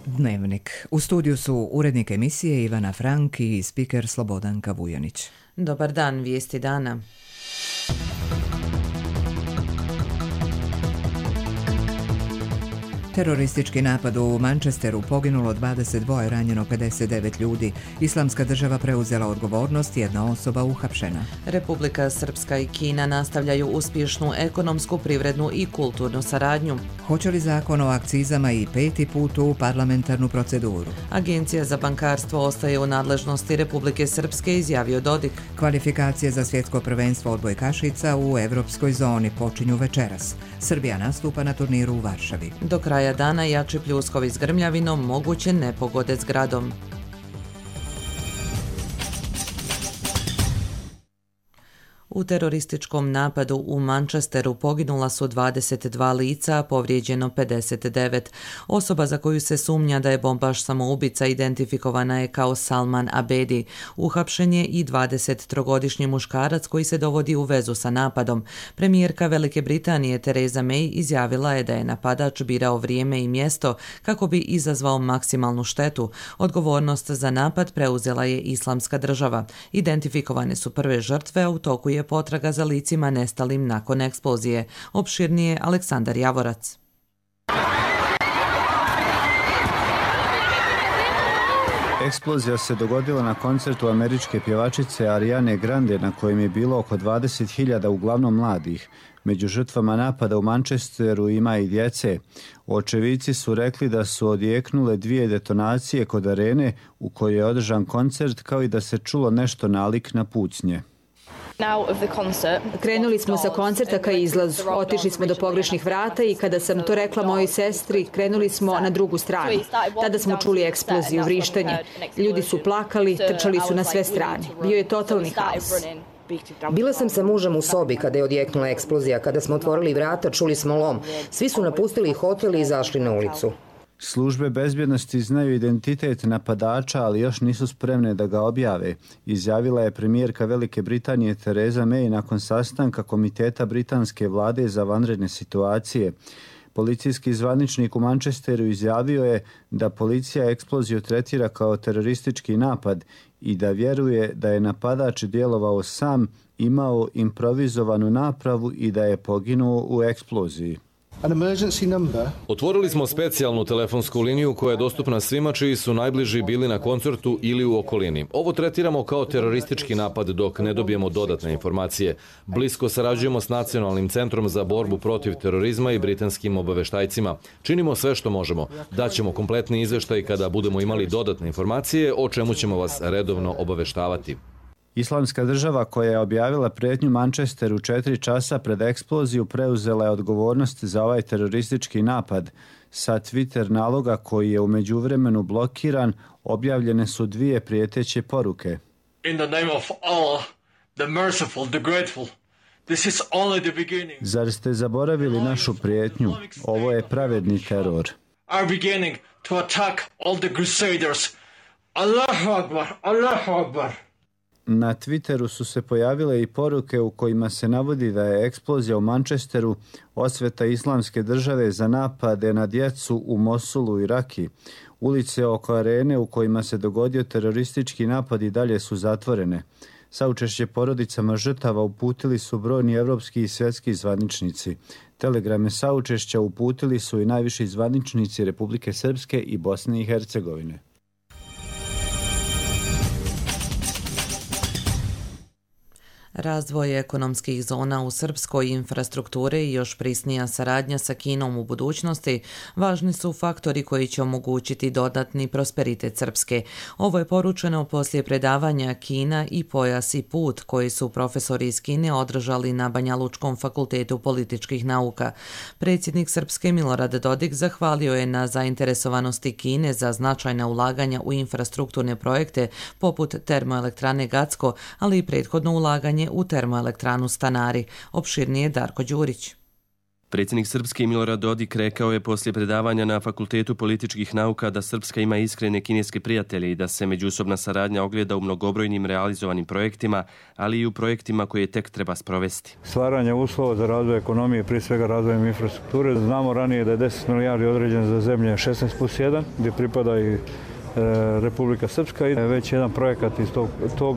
Dnevnik. U studiju su urednik emisije Ivana Frank i spiker Slobodanka Vujanić. Dobar dan, vijesti dana. Teroristički napad u Manchesteru, poginulo 22, ranjeno 59 ljudi. Islamska država preuzela odgovornost, jedna osoba uhapšena. Republika Srpska i Kina nastavljaju uspješnu ekonomsku, privrednu i kulturnu saradnju. Hoće li zakon o akcizama i peti put u parlamentarnu proceduru? Agencija za bankarstvo ostaje u nadležnosti Republike Srpske, izjavio Dodik. Kvalifikacije za svjetsko prvenstvo odbojkašica u evropskoj zoni počinju večeras. Srbija nastupa na turniru u Varšavi. Do kraja dana jači pljuskovi s grmljavinom, moguće nepogode s gradom. U terorističkom napadu u Manchesteru poginula su 22 lica, a povrijeđeno 59. Osoba za koju se sumnja da je bombaš samoubica identifikovana je kao Salman Abedi. Uhapšen je i 23-godišnji muškarac koji se dovodi u vezu sa napadom. Premijerka Velike Britanije Theresa May izjavila je da je napadač birao vrijeme i mjesto kako bi izazvao maksimalnu štetu. Odgovornost za napad preuzela je Islamska država. Identifikovane su prve žrtve, a u toku je potraga za licima nestalim nakon eksplozije. Opširnije Aleksandar Javorac. Eksplozija se dogodila na koncertu američke pjevačice Ariane Grande, na kojem je bilo oko 20.000 uglavnom mladih. Među žrtvama napada u Manchesteru ima i djece. Očevici su rekli da su odjeknule 2 detonacije kod arene u kojoj je održan koncert, kao i da se čulo nešto nalik na pucnje. Krenuli smo sa koncerta ka izlazu, otišli smo do pogrešnih vrata i kada sam to rekla mojoj sestri, krenuli smo na drugu stranu. Tada smo čuli eksploziju, vrištanje. Ljudi su plakali, trčali su na sve strane. Bio je totalni haos. Bila sam sa mužem u sobi kada je odjeknula eksplozija. Kada smo otvorili vrata, čuli smo lom. Svi su napustili hotel i izašli na ulicu. Službe bezbjednosti znaju identitet napadača, ali još nisu spremne da ga objave, izjavila je premijerka Velike Britanije Theresa May nakon sastanka Komiteta britanske vlade za vanredne situacije. Policijski zvaničnik u Manchesteru izjavio je da policija eksploziju tretira kao teroristički napad i da vjeruje da je napadač djelovao sam, imao improvizovanu napravu i da je poginuo u eksploziji. Otvorili smo specijalnu telefonsku liniju koja je dostupna svima čiji su najbliži bili na koncertu ili u okolini. Ovo tretiramo kao teroristički napad dok ne dobijemo dodatne informacije. Blisko sarađujemo s Nacionalnim centrom za borbu protiv terorizma i britanskim obaveštajcima. Činimo sve što možemo. Daćemo kompletni izvještaj kada budemo imali dodatne informacije, o čemu ćemo vas redovno obaveštavati. Islamska država koja je objavila prijetnju Manchesteru 4 časa pred eksploziju preuzela je odgovornost za ovaj teroristički napad. Sa Twitter naloga koji je u međuvremenu blokiran, objavljene su 2 prijeteće poruke. In the name of Allah, the merciful, the grateful. This is only the beginning. Zar ste zaboravili našu prijetnju? Ovo je pravedni teror. Are beginning to attack all the crusaders. Allahu Akbar, Allahu Akbar. Na Twitteru su se pojavile i poruke u kojima se navodi da je eksplozija u Manchesteru osveta Islamske države za napade na djecu u Mosulu i Raki. Ulice oko arene u kojima se dogodio teroristički napad i dalje su zatvorene. Saučešće porodicama žrtava uputili su brojni evropski i svjetski zvaničnici. Telegrame saučešća uputili su i najviši zvaničnici Republike Srpske i Bosne i Hercegovine. Razvoj ekonomskih zona u srpskoj infrastrukturi i još prisnija saradnja sa Kinom u budućnosti važni su faktori koji će omogućiti dodatni prosperitet Srpske. Ovo je poručeno poslije predavanja Kina i pojas i put koji su profesori iz Kine održali na Banjalučkom fakultetu političkih nauka. Predsjednik Srpske Milorad Dodik zahvalio je na zainteresovanosti Kine za značajna ulaganja u infrastrukturne projekte poput termoelektrane Gacko, ali i prethodno ulaganje u termoelektranu Stanari. Opširnije Darko Đurić. Predsjednik Srpske Milorad Dodik rekao je poslije predavanja na Fakultetu političkih nauka da Srpska ima iskrene kineske prijatelje i da se međusobna saradnja ogleda u mnogobrojnim realizovanim projektima, ali i u projektima koje tek treba sprovesti. Stvaranje uslova za razvoj ekonomije, prije svega razvojem infrastrukture. Znamo ranije da je 10 milijardi određen za zemlje 16+1, gdje pripada i Republika Srpska i već jedan projekat iz tog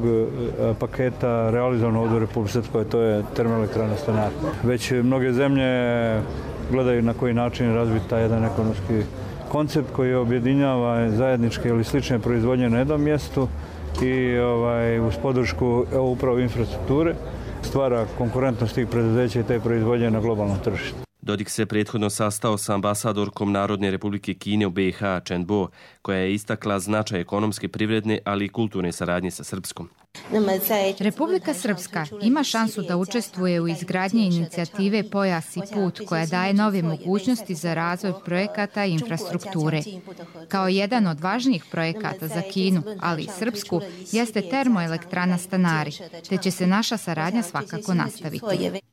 paketa realizovan ovdje u Republike Srpskoj, to je termoelektrana Stanar. Već mnoge zemlje gledaju na koji način razviti taj jedan ekonomski koncept koji objedinjava zajedničke ili slične proizvodnje na jednom mjestu i uz podršku upravo infrastrukture stvara konkurentnost tih preduzeća i te proizvodnje na globalnom tržištu. Dodik se prethodno sastao sa ambasadorkom Narodne republike Kine u BiH Chen Bo, koja je istakla značaj ekonomske, privredne, ali i kulturne saradnje sa Srpskom. Republika Srpska ima šansu da učestvuje u izgradnji inicijative Pojas i put koja daje nove mogućnosti za razvoj projekata i infrastrukture. Kao jedan od važnijih projekata za Kinu, ali i Srpsku, jeste termoelektrana Stanari, te će se naša saradnja svakako nastaviti.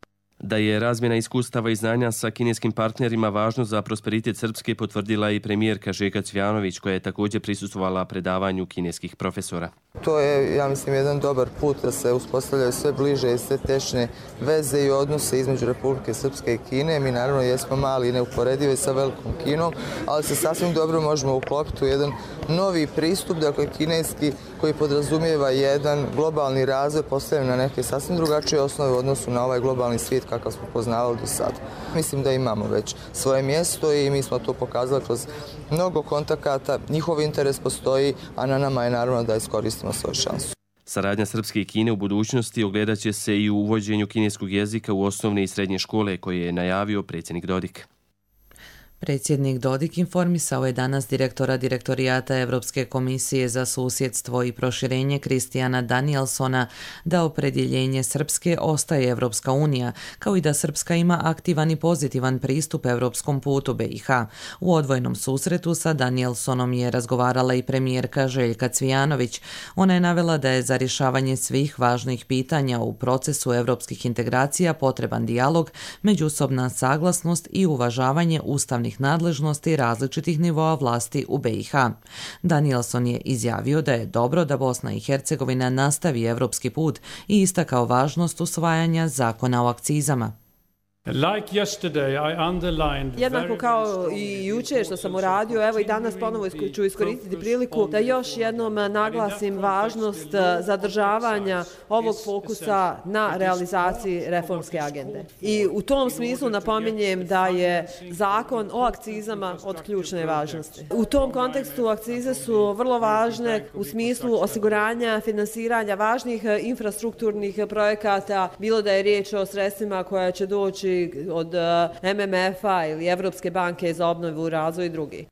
Da je razmjena iskustava i znanja sa kineskim partnerima važno za prosperitet Srpske potvrdila i premijerka Željka Cvijanović, koja je također prisustvovala predavanju kineskih profesora. To je, ja mislim, jedan dobar put da se uspostavljaju sve bliže i sve tešnje veze i odnose između Republike Srpske i Kine. Mi naravno jesmo mali i neuporedivi sa velikom Kinom, ali se sasvim dobro možemo uklopiti u jedan novi pristup, dakle kineski, koji podrazumijeva jedan globalni razvoj postavljen na neke sasvim drugačije osnove u odnosu na ovaj globalni svijet kakav smo poznavali do sada. Mislim da imamo već svoje mjesto i mi smo to pokazali kroz mnogo kontakata, njihov interes postoji, a na nama je naravno da iskoristimo svoju šansu. Saradnja Srpske i Kine u budućnosti ogledat će se i u uvođenju kineskog jezika u osnovne i srednje škole, koje je najavio predsjednik Dodik. Predsjednik Dodik informisao je danas direktora Direktorijata Europske komisije za susjedstvo i proširenje Kristijana Danielsona da opredjeljenje Srpske ostaje Europska unija, kao i da Srpska ima aktivan i pozitivan pristup europskom putu BiH. U odvojenom susretu sa Danielsonom je razgovarala i premijerka Željka Cvijanović. Ona je navela da je za rješavanje svih važnih pitanja u procesu europskih integracija potreban dijalog, međusobna saglasnost i uvažavanje ustavnih nadležnosti različitih nivoa vlasti u BiH. Danielson je izjavio da je dobro da Bosna i Hercegovina nastavi evropski put i istakao važnost usvajanja zakona o akcizama. Jednako kao i jučer što sam uradio, evo i danas ponovo ću iskoristiti priliku da još jednom naglasim važnost zadržavanja ovog fokusa na realizaciji reformske agende. I u tom smislu napominjem da je zakon o akcizama od ključne važnosti. U tom kontekstu akcize su vrlo važne u smislu osiguranja, finansiranja važnih infrastrukturnih projekata, bilo da je riječ o sredstvima koja će doći od MMF-a ili Evropske banke za obnovu, razvoj i drugi.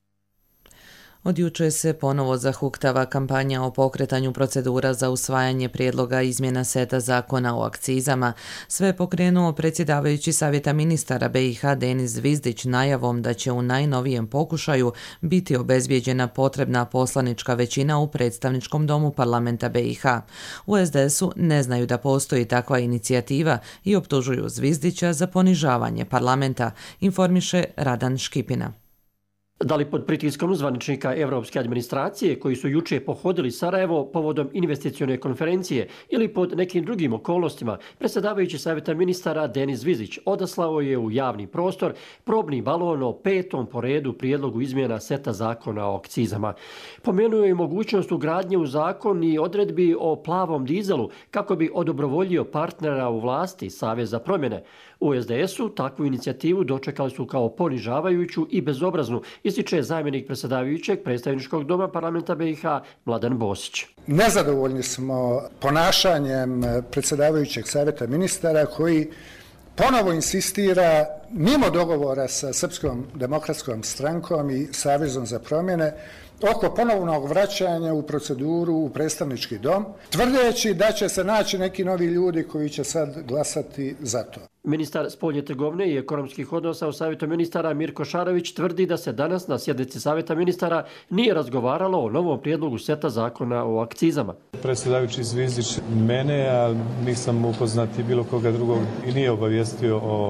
Od jučer se ponovo zahuktava kampanja o pokretanju procedura za usvajanje prijedloga izmjena seta zakona o akcizama. Sve je pokrenuo predsjedavajući Savjeta ministara BiH Denis Zvizdić najavom da će u najnovijem pokušaju biti obezbijeđena potrebna poslanička većina u predstavničkom domu parlamenta BiH. U SDS-u ne znaju da postoji takva inicijativa i optužuju Zvizdića za ponižavanje parlamenta, informiše Radan Škipina. Da li pod pritiskom zvaničnika Evropske administracije koji su juče pohodili Sarajevo povodom investicione konferencije ili pod nekim drugim okolnostima, predsjedavajući Savjeta ministara Denis Zvizdić odaslao je u javni prostor probni balon o 5. po redu prijedlogu izmjena seta zakona o akcizama. Pomenuo je mogućnost ugradnje u zakon i odredbi o plavom dizelu kako bi odobrovoljio partnera u vlasti Savez za promjene. U SDS-u takvu inicijativu dočekali su kao ponižavajuću i bezobraznu, ističe zamjenik predsjedavajućeg predstavničkog doma parlamenta BiH Mladen Bosić. Nezadovoljni smo ponašanjem predsjedavajućeg Savjeta ministara koji ponovo insistira mimo dogovora sa Srpskom demokratskom strankom i Savezom za promjene oko ponovnog vraćanja u proceduru u predstavnički dom, tvrdeći da će se naći neki novi ljudi koji će sad glasati za to. Ministar spoljne trgovine i ekonomskih odnosa u Savjetu ministara Mirko Šarović tvrdi da se danas na sjednici Savjeta ministara nije razgovaralo o novom prijedlogu seta zakona o akcizama. Predsjedavajući Zvizdić mene, a nisam upoznati bilo koga drugog i nije obavijestio o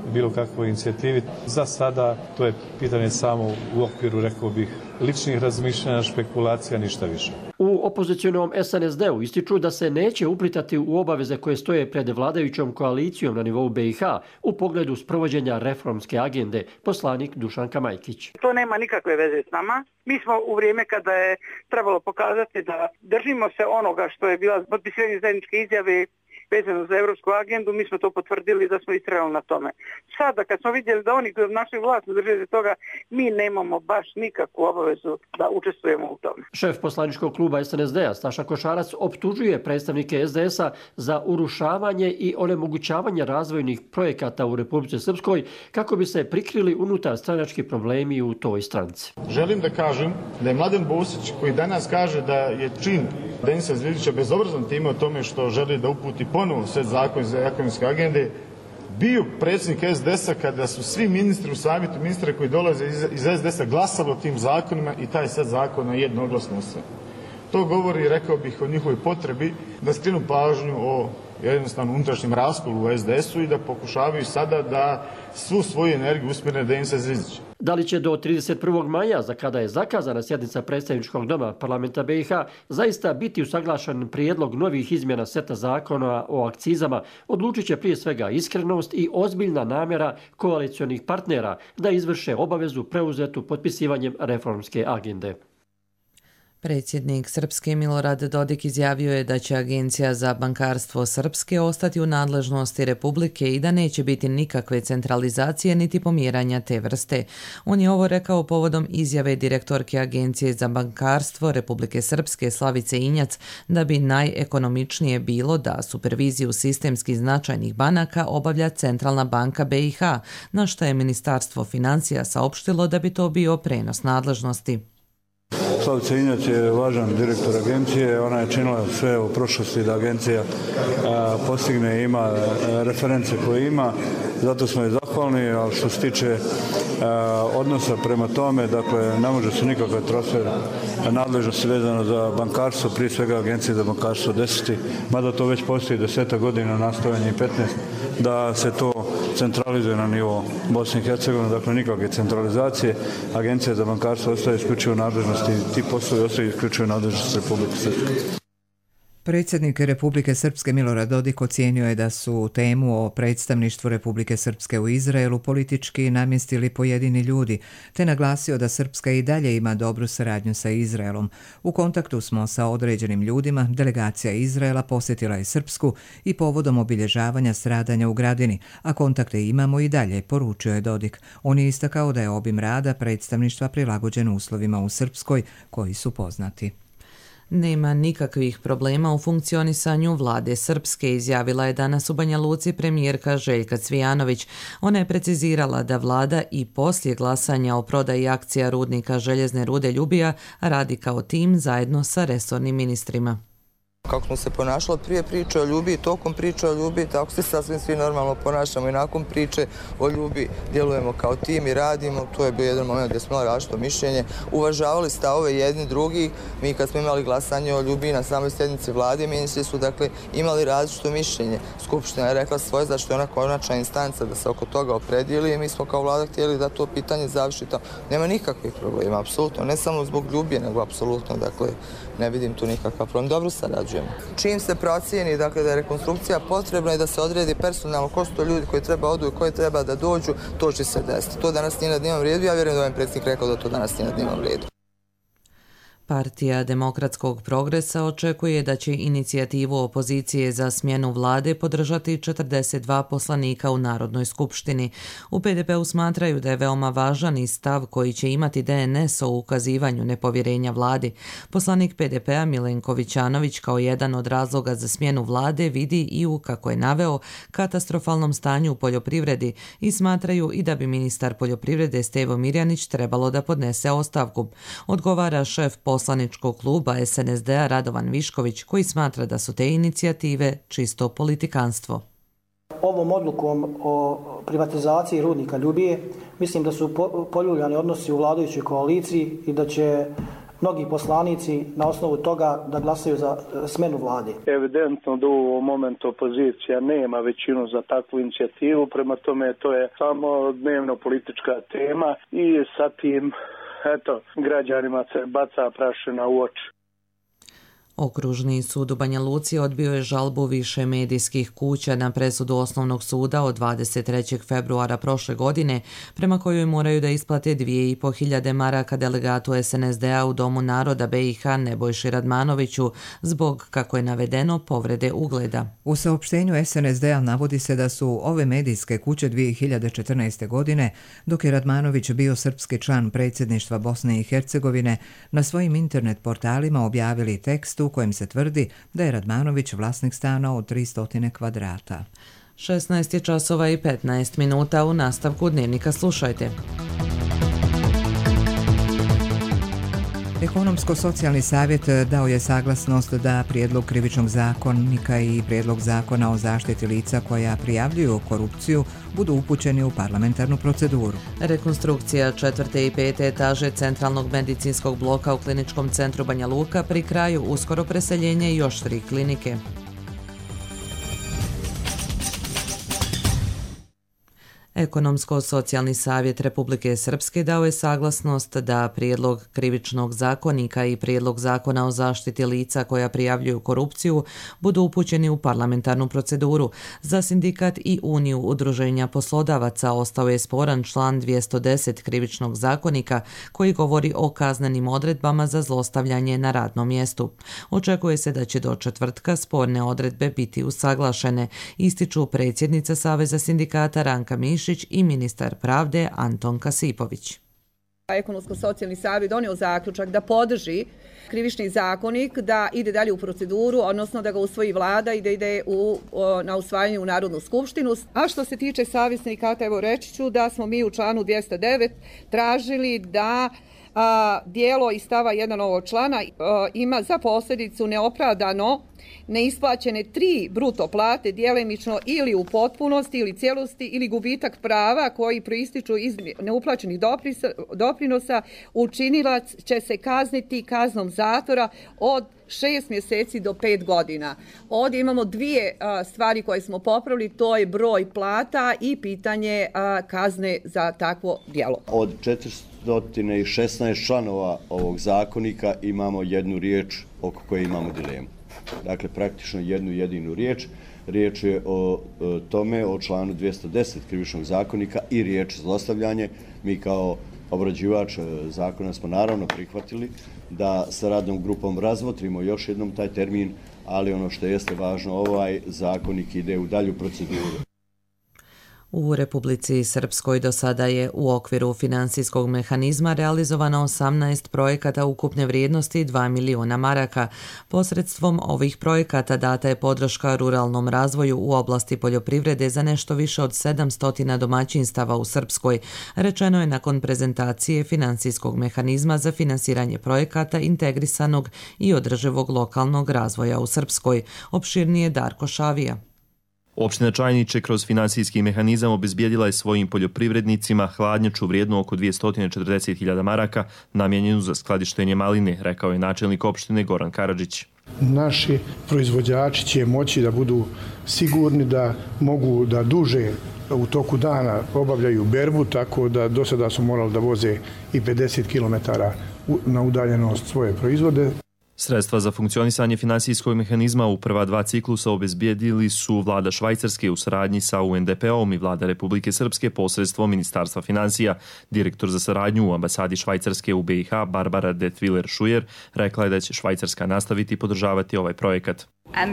bilo kakvoj inicijativi. Za sada to je pitanje samo u okviru, rekao bih, ličnih razmišljanja, špekulacija, ništa više. U opozicionom SNSD-u ističu da se neće uplitati u obaveze koje stoje pred vladajućom koalicijom na nivou BiH u pogledu sprovođenja reformske agende, poslanik Dušanka Majkić. To nema nikakve veze s nama. Mi smo u vrijeme kada je trebalo pokazati da držimo se onoga što je bila potpisivanje zajedničke izjave vezano za europsku agendu, mi smo to potvrdili da smo istrajali na tome. Sada kad smo vidjeli da oni koji našu vlast drže za toga, mi nemamo baš nikakvu obavezu da učestvujemo u tome. Šef poslaničkog kluba SNSD-a Staša Košarac optužuje predstavnike SDS-a za urušavanje i onemogućavanje razvojnih projekata u Republici Srpskoj kako bi se prikrili unutar stranački problemi u toj stranci. Želim da kažem da je Mladen Bosić, koji danas kaže da je čin Denisa Zvizdića bezobrazan time o tome što želi da uputi ponovo set zakon za ekonomske agende, bio predsjednik SDS-a kada su svi ministri u savjetu ministra koji dolaze iz SDS-a glasali o tim zakonima i taj set zakona jednoglasno usvojen. To govori, rekao bih, o njihovoj potrebi da skrenu pažnju o jednostavno unutrašnjem raskolu u SDS-u i da pokušavaju sada da svu svoju energiju usmjere na Denisa Zvizdića. Da li će do 31. maja, za kada je zakazana sjednica predstavničkog doma parlamenta BiH, zaista biti usaglašen prijedlog novih izmjena seta zakona o akcizama, odlučit će prije svega iskrenost i ozbiljna namjera koalicionih partnera da izvrše obavezu preuzetu potpisivanjem reformske agende. Predsjednik Srpske Milorad Dodik izjavio je da će Agencija za bankarstvo Srpske ostati u nadležnosti Republike i da neće biti nikakve centralizacije niti pomjeranja te vrste. On je ovo rekao povodom izjave direktorke Agencije za bankarstvo Republike Srpske Slavice Injac da bi najekonomičnije bilo da superviziju sistemski značajnih banaka obavlja Centralna banka BiH, na što je Ministarstvo financija saopštilo da bi to bio prenos nadležnosti. Slavica Injac je važan direktor agencije, ona je činila sve u prošlosti da agencija postigne i ima reference koje ima, zato smo je zahvalni, ali što se tiče odnosa prema tome, dakle, ne može se nikakav transfer nadležnosti vezano za bankarstvo, prije svega Agencije za bankarstvo 10, mada to već postoji 10 godina, nastojanje i 15, da se to centralizuje na nivo Bosne i Hercegovine, dakle nikakve centralizacije. Agencija za bankarstvo ostaje isključivo nadležnosti, ti poslovi ostaju isključivo nadležnosti Republike Srpske. Predsjednik Republike Srpske Milorad Dodik ocijenio je da su temu o predstavništvu Republike Srpske u Izraelu politički namjestili pojedini ljudi, te naglasio da Srpska i dalje ima dobru saradnju sa Izraelom. U kontaktu smo sa određenim ljudima, delegacija Izraela posjetila je Srpsku i povodom obilježavanja stradanja u Gradini, a kontakte imamo i dalje, poručio je Dodik. On je istakao da je obim rada predstavništva prilagođen uslovima u Srpskoj koji su poznati. Nema nikakvih problema u funkcionisanju vlade Srpske, izjavila je danas u Banja Luci premijerka Željka Cvijanović. Ona je precizirala da vlada i poslije glasanja o prodaji akcija rudnika željezne rude Ljubija radi kao tim zajedno sa resornim ministrima. Kako smo se ponašali prije priče o Ljubi, tokom priče o Ljubi, tako se sasvim svi normalno ponašamo i nakon priče o Ljubi djelujemo kao tim i radimo. To je bio jedan moment gdje smo imali različito mišljenje, uvažavali stavove jedni drugi. Mi kad smo imali glasanje o Ljubi na samoj sjednici vlade, ministri su dakle imali različito mišljenje. Skupština je rekla svoje, zašto je ona konačna instanca da se oko toga opredijeli i mi smo kao vlada htjeli da to pitanje završi tamo. Nema nikakvih problema, apsolutno, ne samo zbog Ljubije, nego apsolutno, dakle, ne vidim tu nikakav problem. Dobro sarađujemo. Čim se procijeni, dakle, da je rekonstrukcija potrebna i da se odredi personalno ko su to ljudi koji treba odu i koji treba da dođu, to će se desiti. To danas nije na dnevnom redu, ja vjerujem da je predsjednik rekao da to danas nije na dnevnom redu. Partija Demokratskog progresa očekuje da će inicijativu opozicije za smjenu vlade podržati 42 poslanika u Narodnoj skupštini. U PDP-u smatraju da je veoma važan i stav koji će imati DNS o ukazivanju nepovjerenja vladi. Poslanik PDP-a Milenko Vićanović kao jedan od razloga za smjenu vlade vidi i u, kako je naveo, katastrofalnom stanju u poljoprivredi i smatraju i da bi ministar poljoprivrede Stevo Mirjanić trebalo da podnese ostavku. Odgovara šef poslaničkog kluba SNSD-a Radovan Višković, koji smatra da su te inicijative čisto politikanstvo. Ovom odlukom o privatizaciji rudnika Ljubije mislim da su poljuljani odnosi u vladajućoj koaliciji i da će mnogi poslanici na osnovu toga da glasaju za smenu vlade. Evidentno da u ovom momentu opozicija nema većinu za takvu inicijativu, prema tome to je samo dnevno politička tema i sa tim građanima se baca prašina u oči. Okružni sud u Banja Luci odbio je žalbu više medijskih kuća na presudu Osnovnog suda od 23. februara prošle godine, prema kojoj moraju da isplate 2.500 maraka delegatu SNSD-a u Domu naroda BiH Nebojši Radmanoviću zbog, kako je navedeno, povrede ugleda. U saopštenju SNSD-a navodi se da su ove medijske kuće 2014. godine, dok je Radmanović bio srpski član predsjedništva Bosne i Hercegovine, na svojim internet portalima objavili tekst u kojem se tvrdi da je Radmanović vlasnik stana od 300 kvadrata. 16:15 u nastavku Dnevnika slušajte. Ekonomsko-socijalni savjet dao je saglasnost da prijedlog krivičnog zakonika i prijedlog zakona o zaštiti lica koja prijavljuju korupciju budu upućeni u parlamentarnu proceduru. Rekonstrukcija 4. i 5. etaže centralnog medicinskog bloka u Kliničkom centru Banja Luka pri kraju, uskoro preseljenje još 3 klinike. Ekonomsko-socijalni savjet Republike Srpske dao je saglasnost da prijedlog krivičnog zakonika i prijedlog zakona o zaštiti lica koja prijavljuju korupciju budu upućeni u parlamentarnu proceduru. Za sindikat i Uniju udruženja poslodavaca ostao je sporan član 210 krivičnog zakonika koji govori o kaznenim odredbama za zlostavljanje na radnom mjestu. Očekuje se da će do četvrtka sporne odredbe biti usaglašene, ističu predsjednica Saveza sindikata Ranka Mišić i ministar pravde Anton Kasipović. Ekonomsko-socijalni savjet donio zaključak da podrži krivični zakonik, da ide dalje u proceduru, odnosno da ga usvoji vlada i da ide na usvajanje u Narodnu skupštinu. A što se tiče Saveza sindikata, evo reći ću da smo mi u članu 209 tražili da dijelo iz stava 1 ovog člana ima za posljedicu neopravdano neisplaćene 3 bruto plate djelimično ili u potpunosti ili cijelosti ili gubitak prava koji proističu iz neuplaćenih doprinosa, učinilac će se kazniti kaznom zatvora od 6 mjeseci do 5 godina. Ovdje imamo 2 stvari koje smo popravili, to je broj plata i pitanje kazne za takvo djelo. Od 416 članova ovog zakonika imamo jednu riječ oko koje imamo dilemu. Dakle, praktično jednu jedinu riječ. Riječ je o tome, o članu 210 krivičnog zakonika i riječ zlostavljanje. Mi kao obrađivač zakona smo naravno prihvatili da sa radnom grupom razmotrimo još jednom taj termin, ali ono što jeste važno, ovaj zakonik ide u dalju proceduru. U Republici Srpskoj do sada je u okviru financijskog mehanizma realizovano 18 projekata ukupne vrijednosti 2 miliona maraka. Posredstvom ovih projekata data je podrška ruralnom razvoju u oblasti poljoprivrede za nešto više od 700 domaćinstava u Srpskoj, rečeno je nakon prezentacije financijskog mehanizma za finansiranje projekata integrisanog i održivog lokalnog razvoja u Srpskoj. Opširnije Darko Šavija. Opština Čajniče kroz finansijski mehanizam obezbijedila je svojim poljoprivrednicima hladnjaču vrijednu oko 240.000 maraka namijenjenu za skladištenje maline, rekao je načelnik opštine Goran Karadžić. Naši proizvođači će moći da budu sigurni da mogu da duže u toku dana obavljaju berbu, tako da do sada su morali da voze i 50 km na udaljenost svoje proizvode. Sredstva za funkcionisanje finansijskog mehanizma u prva 2 ciklusa obezbijedili su vlada Švajcarske u saradnji sa UNDP-om i vlada Republike Srpske posredstvom Ministarstva financija. Direktor za saradnju u ambasadi Švajcarske u BiH Barbara de Twiller-Schuyer rekla je da će Švajcarska nastaviti podržavati ovaj projekat.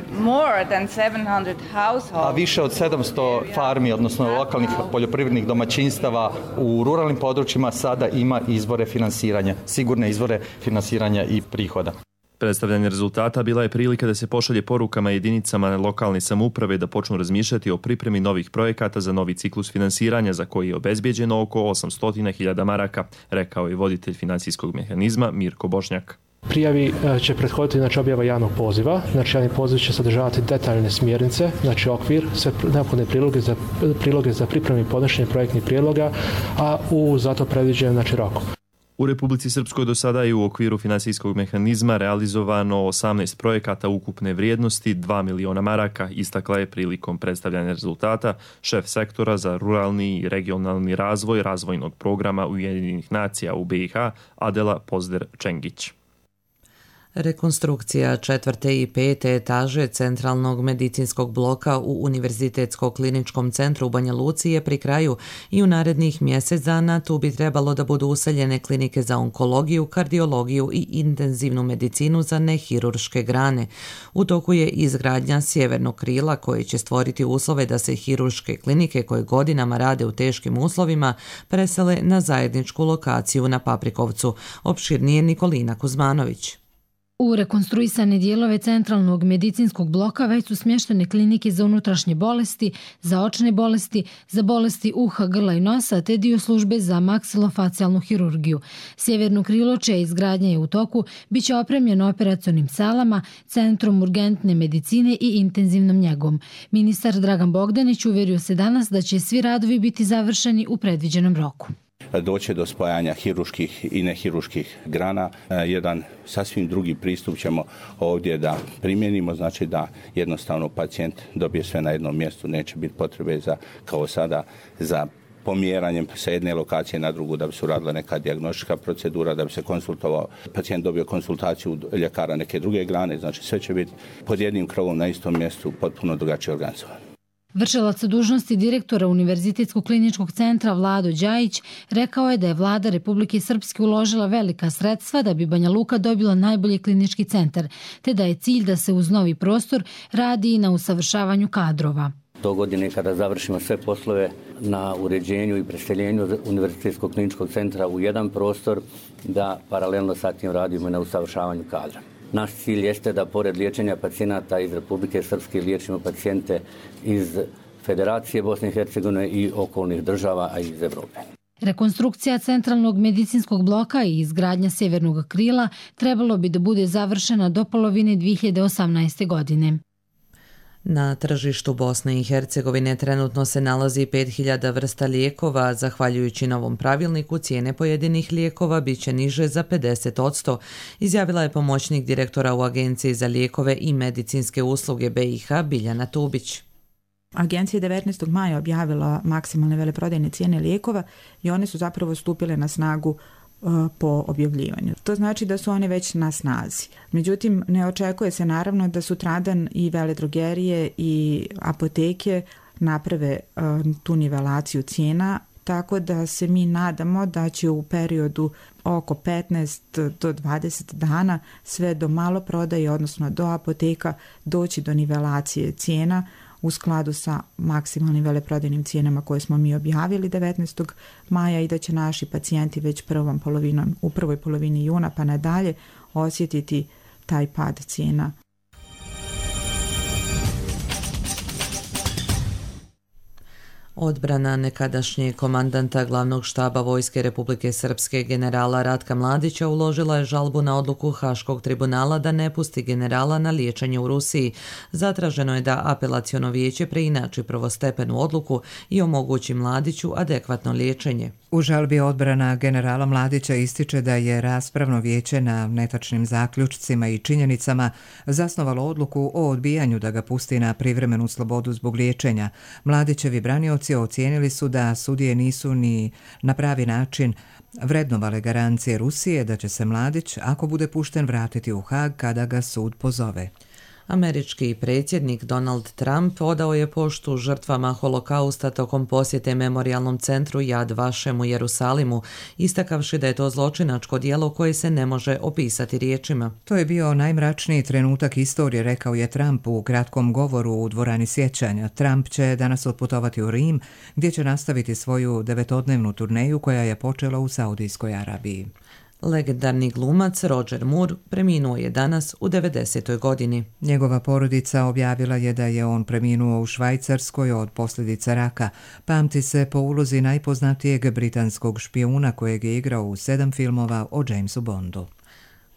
A više od 700 farmi, odnosno lokalnih poljoprivrednih domaćinstava u ruralnim područjima sada ima izvore finansiranja, sigurne izvore finansiranja i prihoda. Predstavljanje rezultata bila je prilika da se pošalje porukama jedinicama lokalne samouprave da počnu razmišljati o pripremi novih projekata za novi ciklus finansiranja za koji je obezbijeđeno oko 800.000 maraka, rekao je voditelj finansijskog mehanizma Mirko Bošnjak. Prijavi će prethoditi objava javnog poziva, javni poziv će sadržavati detaljne smjernice, okvir, sve neophodne priloge za pripremu i podnošenje projektnih prijedloga, a u zato predviđen rok. U Republici Srpskoj do sada je u okviru finansijskog mehanizma realizovano 18 projekata ukupne vrijednosti 2 miliona maraka, istakla je prilikom predstavljanja rezultata šef sektora za ruralni i regionalni razvoj razvojnog programa Ujedinjenih nacija u BiH Adela Pozder-Čengić. Rekonstrukcija 4. i 5. etaže centralnog medicinskog bloka u Univerzitetsko-kliničkom centru u Banja Luci je pri kraju i u narednih mjesec dana tu bi trebalo da budu useljene klinike za onkologiju, kardiologiju i intenzivnu medicinu za nehirurške grane. U toku je izgradnja sjevernog krila koje će stvoriti uslove da se hirurške klinike koje godinama rade u teškim uslovima presele na zajedničku lokaciju na Paprikovcu. Opširnije Nikolina Kuzmanović. U rekonstruisane dijelove centralnog medicinskog bloka već su smještene klinike za unutrašnje bolesti, za očne bolesti, za bolesti uha, grla i nosa, te dio službe za maksilofacijalnu hirurgiju. Sjeverno krilo, čija izgradnja je u toku, bit će opremljeno operacionim salama, centrom urgentne medicine i intenzivnom njegom. Ministar Dragan Bogdanić uvjerio se danas da će svi radovi biti završeni u predviđenom roku. Doće do spajanja hiruških i nehiruških grana. Jedan sasvim drugi pristup ćemo ovdje da primjenimo, znači da jednostavno pacijent dobije sve na jednom mjestu, neće biti potrebe za, kao sada, za pomjeranjem sa jedne lokacije na drugu da bi se uradila neka dijagnostička procedura, da bi se konsultovao, pacijent dobio konsultaciju ljekara neke druge grane, znači sve će biti pod jednim krovom na istom mjestu, potpuno drugačije organizovano. Vršilac dužnosti direktora Univerzitetskog kliničkog centra Vlado Đajić rekao je da je vlada Republike Srpske uložila velika sredstva da bi Banja Luka dobila najbolji klinički centar, te da je cilj da se uz novi prostor radi i na usavršavanju kadrova. Do godine kada završimo sve poslove na uređenju i preseljenju Univerzitetskog kliničkog centra u jedan prostor, da paralelno sa tim radimo na usavršavanju kadra. Naš cilj jeste da pored liječenja pacijenata iz Republike Srpske liječimo pacijente iz Federacije Bosne i Hercegovine i okolnih država, a i iz Evrope. Rekonstrukcija centralnog medicinskog bloka i izgradnja sjevernog krila trebalo bi da bude završena do polovine 2018. godine. Na tržištu Bosne i Hercegovine trenutno se nalazi 5000 vrsta lijekova. Zahvaljujući novom pravilniku, cijene pojedinih lijekova bit će niže za 50%, izjavila je pomoćnik direktora u Agenciji za lijekove i medicinske usluge BiH Biljana Tubić. Agencija je 19. maja objavila maksimalne veleprodajne cijene lijekova i one su zapravo stupile na snagu po objavljivanju. To znači da su one već na snazi. Međutim, ne očekuje se naravno da sutradan i veledrogerije i apoteke naprave tu nivelaciju cijena, tako da se mi nadamo da će u periodu oko 15 do 20 dana sve do maloprodaje, odnosno do apoteka, doći do nivelacije cijena u skladu sa maksimalnim veleprodajnim cijenama koje smo mi objavili 19. maja i da će naši pacijenti već u prvoj polovini juna pa nadalje osjetiti taj pad cijena. Odbrana nekadašnjeg komandanta glavnog štaba Vojske Republike Srpske generala Ratka Mladića uložila je žalbu na odluku Haškog tribunala da ne pusti generala na liječenje u Rusiji. Zatraženo je da apelaciono vijeće preinači prvostepenu odluku i omogući Mladiću adekvatno liječenje. U žalbi odbrana generala Mladića ističe da je raspravno vijeće na netačnim zaključcima i činjenicama zasnovalo odluku o odbijanju da ga pusti na privremenu slobodu zbog liječenja. Mladićevi branioci ocijenili su da sudije nisu ni na pravi način vrednovale garancije Rusije da će se Mladić, ako bude pušten, vratiti u Hag kada ga sud pozove. Američki predsjednik Donald Trump odao je poštu žrtvama holokausta tokom posjete memorijalnom centru Yad Vashem u Jerusalimu, istakavši da je to zločinačko djelo koje se ne može opisati riječima. To je bio najmračniji trenutak istorije, rekao je Trump u kratkom govoru u dvorani sjećanja. Trump će danas otputovati u Rim, gdje će nastaviti svoju 9-dnevnu turneju koja je počela u Saudijskoj Arabiji. Legendarni glumac Roger Moore preminuo je danas u 90. godini. Njegova porodica objavila je da je on preminuo u Švajcarskoj od posljedica raka. Pamti se po ulozi najpoznatijeg britanskog špijuna kojeg je igrao u 7 filmova o Jamesu Bondu.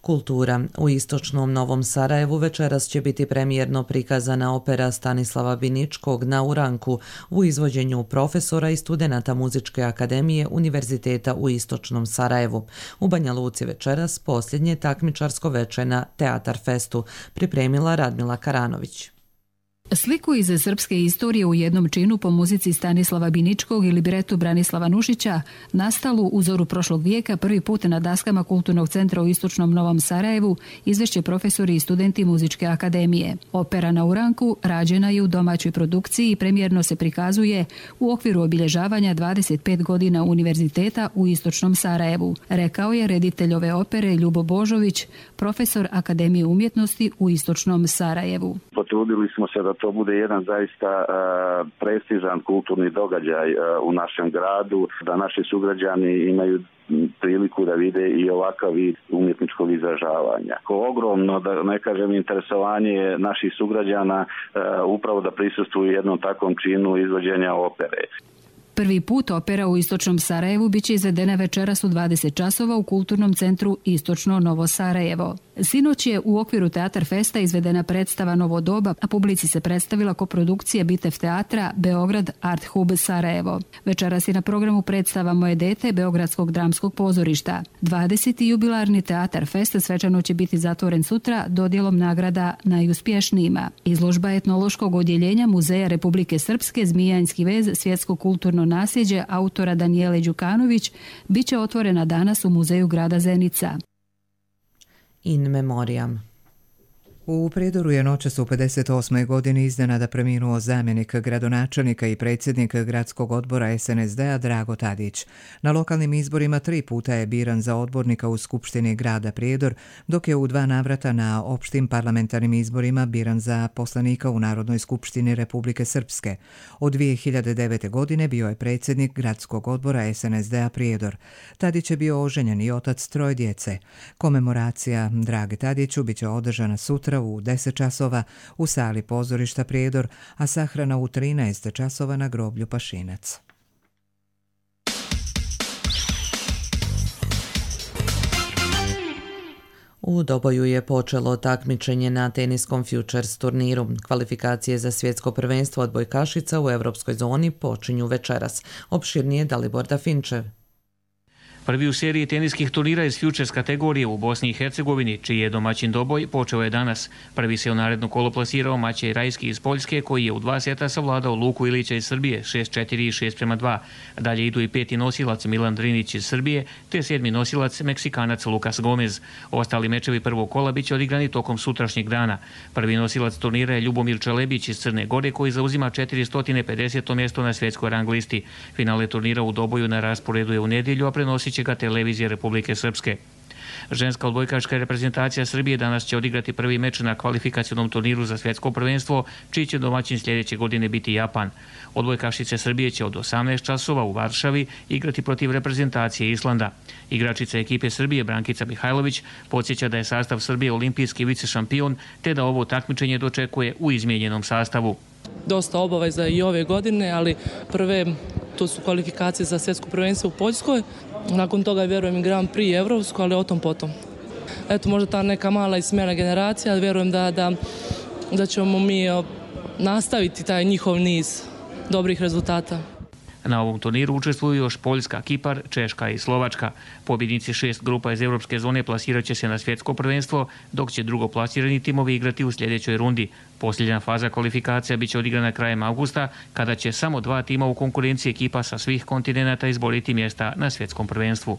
Kultura. U istočnom Novom Sarajevu večeras će biti premijerno prikazana opera Stanislava Biničkog Na uranku u izvođenju profesora i studenata Muzičke akademije Univerziteta u istočnom Sarajevu. U Banja Luci večeras posljednje takmičarsko veče na Teatar Festu pripremila Radmila Karanović. Sliku iz srpske istorije u jednom činu po muzici Stanislava Biničkog i libretu Branislava Nušića, nastalu u uzoru prošlog vijeka, prvi put na daskama Kulturnog centra u istočnom Novom Sarajevu izvešće profesori i studenti Muzičke akademije. Opera Na uranku rađena je u domaćoj produkciji i premijerno se prikazuje u okviru obilježavanja 25 godina Univerziteta u istočnom Sarajevu, rekao je reditelj ove opere Ljubo Božović, profesor Akademije umjetnosti u istočnom Sarajevu. Potrudili smo se da to bude jedan zaista prestižan kulturni događaj u našem gradu, da naši sugrađani imaju priliku da vide i ovakav vid umjetničkog izražavanja. Ogromno, da ne kažem, interesovanje naših sugrađana upravo da prisustvuju jednom takvom činu izvođenja opere. Prvi put opera u istočnom Sarajevu biće izvedena večeras u 20 časova u Kulturnom centru Istočno Novo Sarajevo. Sinoć je u okviru Teatar Festa izvedena predstava Novo doba, a publici se predstavila koprodukcija Bitev teatra Beograd Art Hub Sarajevo. Večeras je na programu predstava Moje dete Beogradskog dramskog pozorišta. 20. jubilarni Teatar Festa svečano će biti zatvoren sutra dodjelom nagrada najuspješnijima. Izložba etnološkog odjeljenja Muzeja Republike Srpske Zmijanjski vez svjetsko kulturno nasljeđe autora Danijele Đukanović bit će otvorena danas u Muzeju grada Zenica. In memoriam. U Prijedoru je noćas u 58. godini iznenada preminuo zamjenik gradonačelnika i predsjednik gradskog odbora SNSD-a Drago Tadić. Na lokalnim izborima 3 puta je biran za odbornika u Skupštini grada Prijedor, dok je u 2 navrata na opštim parlamentarnim izborima biran za poslanika u Narodnoj skupštini Republike Srpske. Od 2009. godine bio je predsjednik gradskog odbora SNSD-a Prijedor. Tadić je bio oženjen i otac 3 djece. Komemoracija Drage Tadiću biće održana sutra u 10 časova u sali pozorišta Prijedor, a sahrana u 13 časova na groblju Pašinac. U Doboju je počelo takmičenje na teniskom Futures turniru. Kvalifikacije za svjetsko prvenstvo odbojkašica u europskoj zoni počinju večeras. Opširnije Dalibor Dafinčev. Prvi u seriji teniskih turnira iz Futures kategorije u Bosni i Hercegovini, čiji je domaćin Doboj, počeo je danas. Prvi se u narednu kolo plasirao Maćej Rajski iz Poljske, koji je u 2 seta savladao Luku Ilića iz Srbije 6-4 i 6-2. Dalje idu i 5. nosilac Milan Drinić iz Srbije, te 7. nosilac Meksikanac Lukas Gomez. Ostali mečevi prvog kola biće odigrani tokom sutrašnjeg dana. Prvi nosilac turnira je Ljubomir Čelebić iz Crne Gore, koji zauzima 450. mjesto na svjetskoj rang listi. Finale turnira u Doboju na rasporedu je u nedjelju, a prenosit će ga Televizija Republike Srpske. Ženska odbojkaška reprezentacija Srbije danas će odigrati prvi meč na kvalifikacionom turniru za svjetsko prvenstvo, čiji će domaćin sljedeće godine biti Japan. Odbojkašice Srbije će od 18 časova u Varšavi igrati protiv reprezentacije Islanda. Igračica ekipe Srbije Brankica Mihajlović podsjeća da je sastav Srbije olimpijski vice šampion, te da ovo takmičenje dočekuje u izmijenjenom sastavu. Dosta obaveza i ove godine, ali prve to su kvalifikacije za svjetsko prvenstvo u Poljskoj. Nakon toga vjerujem i Grand Prix evropsko, ali o tom potom. Eto, možda ta neka mala i smjena generacija, ali vjerujem da ćemo mi nastaviti taj njihov niz dobrih rezultata. Na ovom turniru učestvuju još Poljska, Kipar, Češka i Slovačka. Pobjednici 6 grupa iz evropske zone plasirat će se na svjetsko prvenstvo, dok će drugoplasirani timovi igrati u sljedećoj rundi. Posljednja faza kvalifikacija biće odigrana krajem avgusta, kada će samo 2 tima u konkurenciji ekipa sa svih kontinenata izboriti mjesta na svjetskom prvenstvu.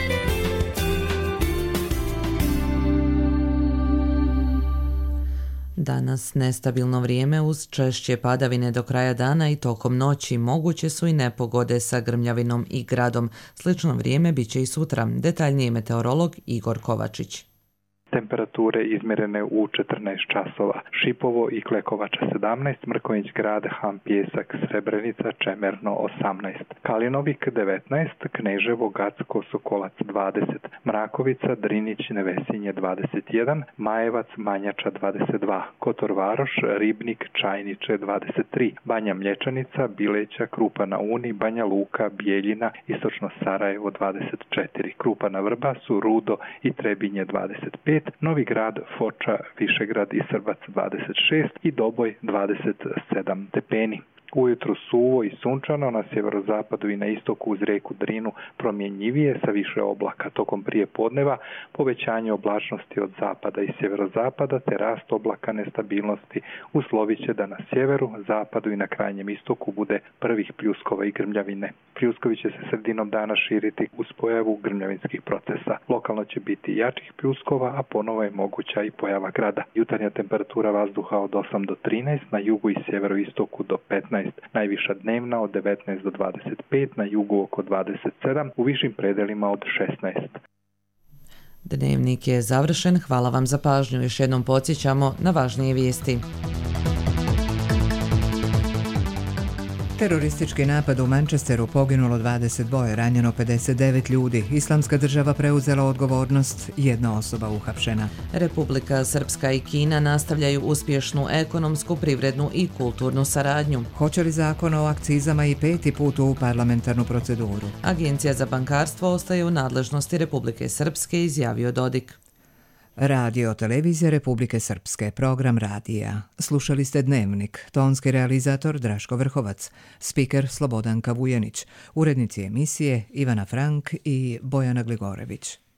Danas nestabilno vrijeme uz češće padavine do kraja dana i tokom noći. Moguće su i nepogode sa grmljavinom i gradom. Slično vrijeme bit će i sutra. Detaljnije meteorolog Igor Kovačić. Temperature izmjerene u 14 časova. Šipovo i Klekovača 17, Mrkonjić Grad, Ham, Pjesak, Srebrenica, Čemerno 18, Kalinovik 19, Kneževo, Gacko, Sokolac 20, Mrakovica, Drinić, Nevesinje 21, Majevac, Manjača 22, Kotor Varoš, Ribnik, Čajniče 23, Banja Mlječanica, Bileća, Krupa na Uni, Banja Luka, Bijeljina, Istočno Sarajevo 24, Krupa na Vrbasu, Rudo i Trebinje 25, Novi Grad, Foča, Višegrad i Srbac 26 i Doboj 27 stepeni. Ujutro suvo i sunčano, na sjeverozapadu i na istoku uz rijeku Drinu promjenjivije sa više oblaka. Tokom prije podneva povećanje oblačnosti od zapada i sjeverozapada te rast oblaka nestabilnosti uslovit će da na sjeveru, zapadu i na krajnjem istoku bude prvih pljuskova i grmljavine. Pljuskovi će se sredinom dana širiti uz pojavu grmljavinskih procesa. Lokalno će biti jačih pljuskova, a ponovo je moguća i pojava grada. Jutarnja temperatura vazduha od 8 do 13, na jugu i sjeveroistoku do 15. Najviša dnevna od 19 do 25, na jugu oko 27, u višim predelima od 16. Dnevnik je završen. Hvala vam za pažnju. Još jednom podsjećamo na važnije vijesti. Teroristički napad u Manchesteru, poginulo 22, ranjeno 59 ljudi. Islamska država preuzela odgovornost, 1 osoba uhapšena. Republika Srpska i Kina nastavljaju uspješnu ekonomsku, privrednu i kulturnu saradnju. Hoće li zakon o akcizama i 5. put u parlamentarnu proceduru? Agencija za bankarstvo ostaje u nadležnosti Republike Srpske, izjavio Dodik. Radio televizija Republike Srpske, program radija. Slušali ste Dnevnik, tonski realizator Draško Vrhovac, spiker Slobodanka Vujanić, urednici emisije Ivana Frank i Bojana Gligorević.